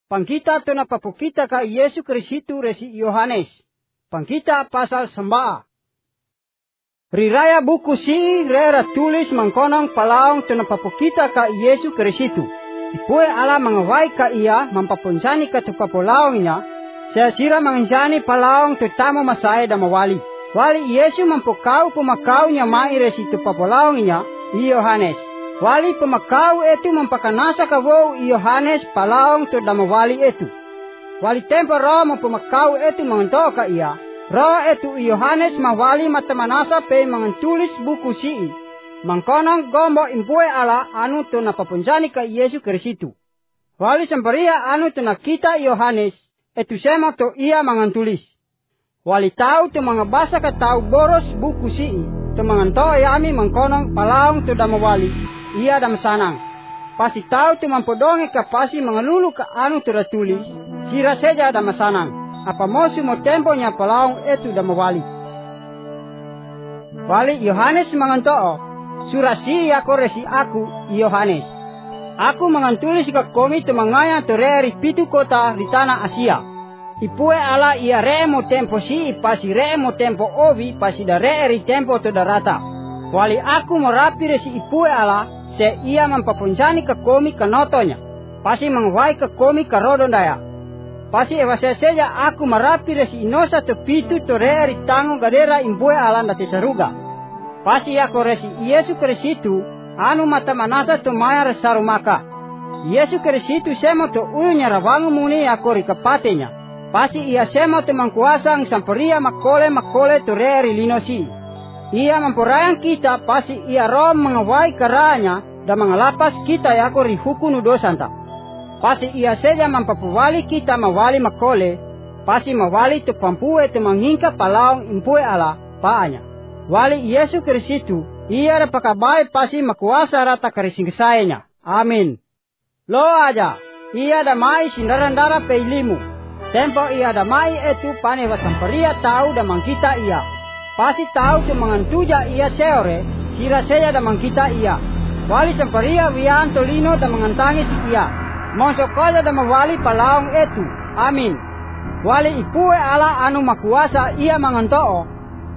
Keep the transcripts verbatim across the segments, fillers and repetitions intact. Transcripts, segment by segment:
Pangkita to napapukita ka Yesu Kristo resi Yohanes. Pangkita pasal sembaa. Riraya buku si rera tulis mangkonong palaong to napapukita ka Yesu Kristo. Ipue ala mangawai ka iya mampapunsani ka to papalaong niya. Saya sira manginsani palaong to tamo masaya da mawali. Wali Yesu mampukau pumakau niya mai resi to papalaong niya Yohanes. Wali pemakau itu mempakanasa kawau Yohanes palaong to damawali itu. Wali tempo roh mempemakau itu mengentoka ia. Roh itu Yohanes mawali matamanasa pe mengentulis buku si. Mangkonong gombo impue ala anu to napapunjani ka Yesu Kristo. Wali samparia anu to nakita Yohanes itu sema to ia mengentulis. Wali tahu to mangabasa ka tahu boros buku si. To mengentoa yami mangkonong palaong to damawali. Ia dam sanang. Pasti tahu tu mampodonge ka pasi mengelulu ka anu tertulis. Sira saja dam sanang. Apa mosu mo temponya palaong itu dam wali. Wali Yohanes mangantoo. Surasi ako resi aku Yohanes. Aku mengantulis ka komi tu mangaya tu reri pitu kota di tanah Asia. Ipue ala ia re mo tempo si pasi re mo tempo ovi pasi da reri tempo tu darata. Wali aku merapi resi ipue ala. Se ia mampapunjani ke komi ke notonya. Pasi mengwai ke komi ke rodondaya. Pasi ewa seja aku merapi resi inosa to pitu to reeri tango gadera imbue alanda tesaruga. Pasi aku resi Yesu Kristo anu mata manasa to maya resarumaka. Yesu Kristo semo to uyunya rawangu muni aku rikapatenya. Pasi ia semo to mangkuasang samperia makole makole to reeri linosi. Ia memperayang kita pasi ia roh mengawai keranya dan mengelapas kita yako rihuku nudosanta. Pasi ia saja mampapuwali kita mawali makole, pasi mawali tu pampue tu mangingka palaong impue ala paanya. Wali Yesu Kristo ia repakabai pasi makuasa rata karisingkasayanya. Amin. Lo aja, ia damai sindarandara peilimu. Tempo ia damai itu pane wasamparia tahu dan mangkita ia. Pasti tahu tu mengantuja ia seore, sira saya dan mangkita ia. Wali samparia wian tolino dan mengantangi si ia. Monsokoja dan mawali palaong itu. Amin. Wali ipue ala anu makuasa ia mangantoo.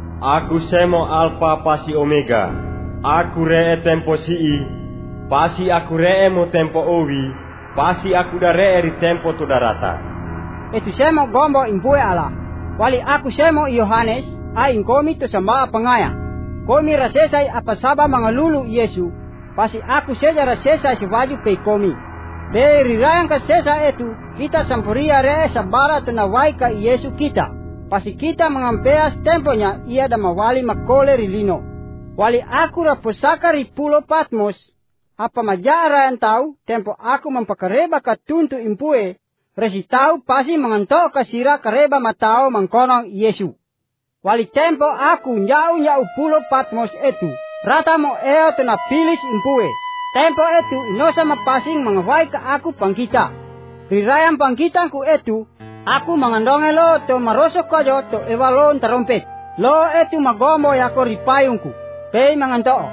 Aku semo alfa pasi omega. Aku ree tempo si i. Pasi aku ree mo tempo owi. Pasi aku da ree ri tempo to darata. Itu semo gombo impue ala. Wali aku semo Yohanes. Aing komi to samba pangaya. Komi rasesay apa saba mangalulu Yesu. Pasi aku saja rasesay si waju pe komi. Pe rirayang ka sesa itu kita sampuria re sabara tunawai ka Yesu kita. Pasi kita mengampeas temponya ia da mawali makole rilino. Wali aku rapusaka ripulo Patmos. Apa majara yang tahu tempo aku mempakareba ka tuntu impue. Resi tahu pasi mengantok ka sira kareba matao mangkonong Yesu. Wali tempo aku njau-njau pulo Patmos itu. Rata mo eo to napilis impue. Tempo itu inosa mapasing mangawai ka aku pangkita. Rirayang pangkitangku itu. Aku mangandonge lo to marosok kojo to ewalon tarompet. Lo itu magombo yako ripayungku. Pei mangantoo.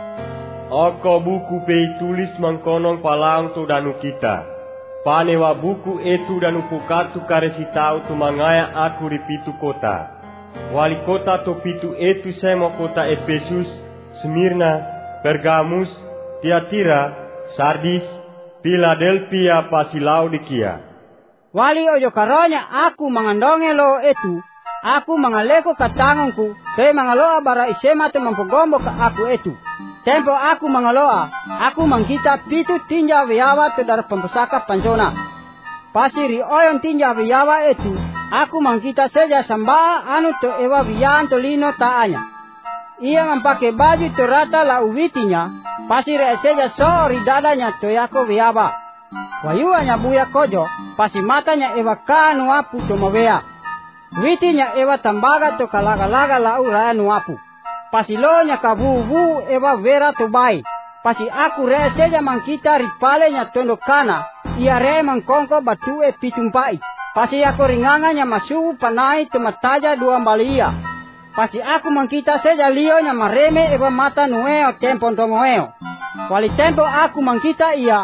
Oko buku pei tulis mangkonong palang to danu kita. Panewa buku itu danu pukatu karesitau tu mangaya aku ripitu kota. Wali kota to pitu itu semo kota Efesus, Smyrna, Pergamus, Tiatira, Sardis, Philadelphia pasi Laodikia. Wali ojo karonya aku mangandonge lo itu, aku mangaleko katangongku, pe mangaloa bara isema te mampogombo ka aku itu. Tempo aku mangaloa, aku mangkita pitu tinja wiyawa te dar pempusaka pansona. Pasiri oyon tinja wiyawa itu. Aku mangkita saja samba anu to ewa wiyan to lino taanya. Ia mampake baju to rata la uwitinya. Pasi re saja sorry dadanya to yako wiyawa. Wayuanya buya kojo. Pasi matanya ewa kanu apu to mawea. Witinya ewa tambaga to kalaga-laga la uraya nuapu. Pasi lonya kabubu ewa vera to bai. Pasi aku re saja mangkita ripalenya tondo kana. Ia re mangkongko batue pitumpai. Pasi aku ringanganya masubu panai temataja dua balia. Pasi aku mangkita saja lionya mareme eba mata nueo tempo tongoeo. Wali tempo aku mangkita ia.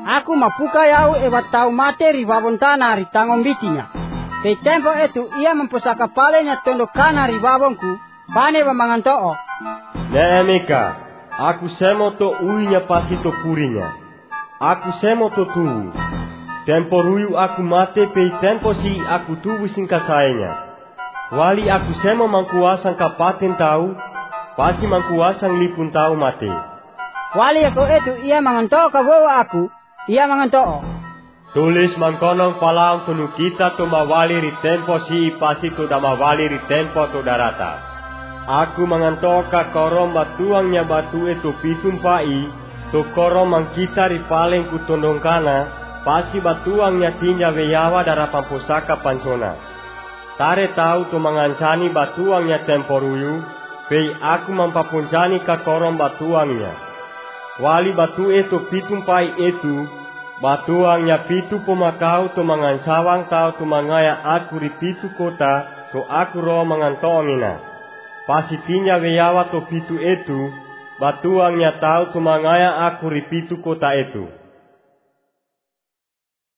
Aku mapuka yau ewa tau mate ribabon tanah ritangom bitinya. Di tempo itu ia mempusaka palenya tondok kana ribabonku, pane wamanganto'o. Neemika, aku semo to uinya pasi to kurinya. Aku semo to tuhu. Tempo ruyu aku mate pei tempo si aku tubu singkasainya. Wali aku semo mangkuasang kapaten tau, pasi mangkuasang lipun tau mate. Wali aku itu ia manganto'o kabawa aku, ia manganto'o. Tulis mangkonong palang tunu kita to mawali ri tempo si pasi to da mawali ri tempo to darata. Aku mangantoka korom batuangnya batu itu pitumpai, to korom mangkita ri paleng kutondong kana, pasi batuangnya tinja weyawa dara pampusaka pansona. Tare tahu to mangancani batuangnya tempo ruyu, pei aku mampapuncani ka korom batuangnya. Wali batu itu pitumpai itu, batuangnya pitu pemakau to mangansawang tau to mangaya aku ri pitu kota to aku ro mangantongina. Pasitinya weyawa to pitu itu, batuangnya tau to mangaya aku ri pitu kota itu.